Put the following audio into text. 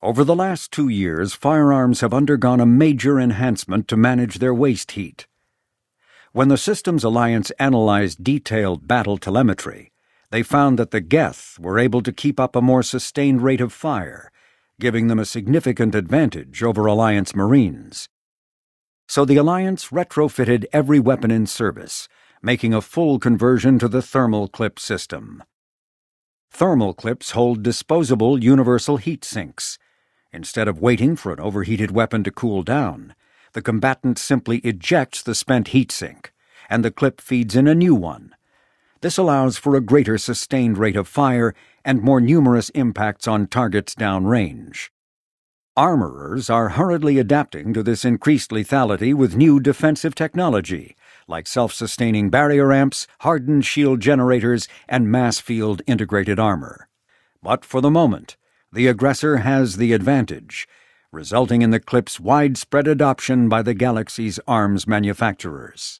Over the last 2 years, firearms have undergone a major enhancement to manage their waste heat. When the Systems Alliance analyzed detailed battle telemetry, they found that the Geth were able to keep up a more sustained rate of fire, giving them a significant advantage over Alliance Marines. So the Alliance retrofitted every weapon in service, making a full conversion to the thermal clip system. Thermal clips hold disposable universal heat sinks. Instead of waiting for an overheated weapon to cool down, the combatant simply ejects the spent heat sink, and the clip feeds in a new one. This allows for a greater sustained rate of fire and more numerous impacts on targets downrange. Armorers are hurriedly adapting to this increased lethality with new defensive technology, like self-sustaining barrier ramps, hardened shield generators, and mass field integrated armor. But for the moment, the aggressor has the advantage, resulting in the clip's widespread adoption by the galaxy's arms manufacturers.